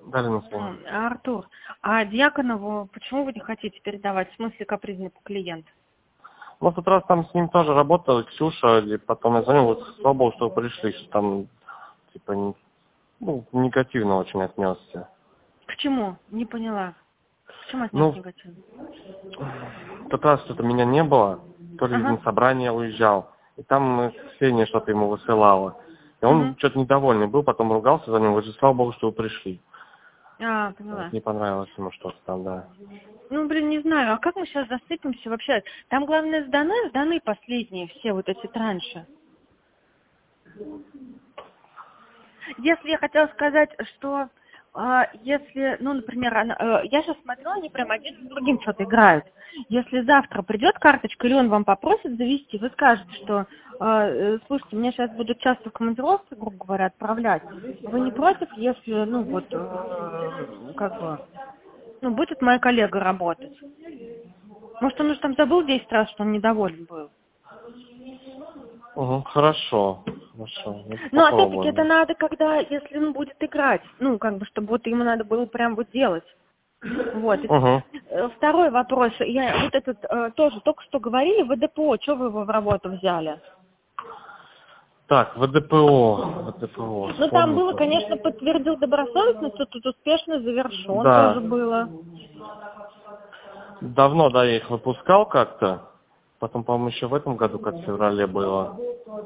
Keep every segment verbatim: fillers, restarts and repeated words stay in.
Дали на связи. М, Артур, а Дьяконову почему вы не хотите передавать? В смысле капризный клиент? Ну, в тот раз там с ним тоже работала Ксюша, и потом я звонил, вот, слава богу, что вы пришли, что там, типа, не- ну, негативно очень отнесся. Почему? Не поняла. Почему отнес Ну, негативно? в тот раз что-то меня не было, то ли Ага. на собрание уезжал, и там э, Ксения что-то ему высылала. И он Угу. что-то недовольный был, потом ругался за него, говорит, слава богу, что вы пришли. А, Вот, поняла. не понравилось ему что-то там, да. Ну, блин, не знаю, а как мы сейчас засыпемся вообще? Там, главное, сданы, сданы последние все вот эти транши. Если я хотела сказать, что а, если, ну, например, она, э, я сейчас смотрю, они прям один с другим что-то играют. Если завтра придет карточка, или он вам попросит завести, вы скажете, что, а, э, слушайте, мне сейчас будут часто в командировке, грубо говоря, отправлять. Вы не против, если, ну, вот, э, как бы, ну, будет моя коллега работать? Может, он уже там забыл десять раз, что он недоволен был. Угу, хорошо, хорошо, ну, Но опять-таки это попробуем. надо, когда, если он будет играть, ну, как бы, чтобы вот ему надо было прям вот делать. Вот. И, Угу. э, Второй вопрос. Я вот этот э, тоже только что говорили, в ВДПО, что вы его в работу взяли? Так, ВДПО, ВДПО, Ну, там было, вспомните. конечно, подтвердил добросовестность, тут, тут успешно завершен тоже Да, было. давно, да, я их выпускал как-то. Потом, по-моему, еще в этом году, как в феврале было.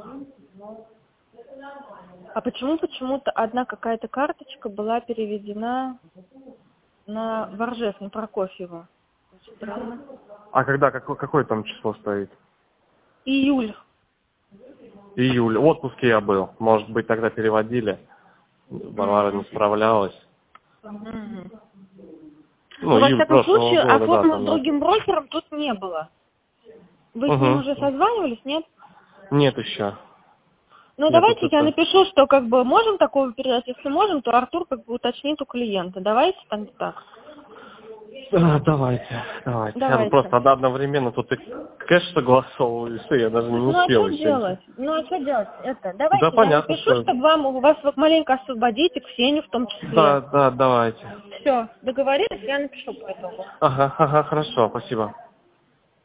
А почему почему-то одна какая-то карточка была переведена на Воржев, на Прокофьева? Странно. А когда, какое, какое там число стоит? Июль. Июль. В отпуске я был. Может быть, тогда переводили. Варвара не Мгм. справлялась. Мгм. Ну, Ну, во июль всяком прошлого случае, года, да, оформлен там, с да. другим брокером тут не было. Вы с ним Угу. уже созванивались, нет? Нет еще. Ну, Я тут давайте я это... напишу, что как бы можем такого передать. Если можем, то Артур как бы уточнит у клиента. Давайте там так. Да, давайте, давайте. Я тут Давайте. просто одно- одновременно тут и кэш согласовываю, и все, я даже не Ну, а успел что еще. делать? Ну, а что делать? Это, Да, давайте я понятно, напишу, все. чтобы вам, у вас вот маленько освободить, и Ксению в том Да, числе. да, давайте. Все, договорились, я напишу по итогу. Ага, ага, хорошо, спасибо.